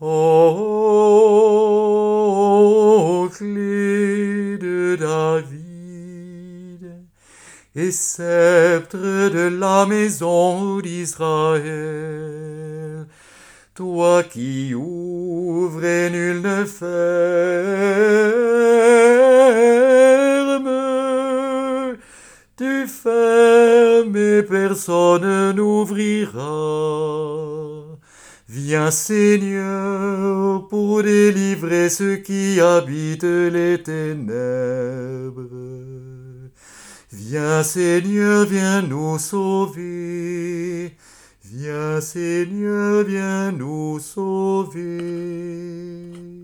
Ô clé de David, et sceptre de la maison d'Israël, toi qui ouvres et nul ne ferme, tu fermes et personne n'ouvrira. Viens Seigneur pour délivrer ceux qui habitent les ténèbres. Viens Seigneur, viens nous sauver. Viens Seigneur, viens nous sauver.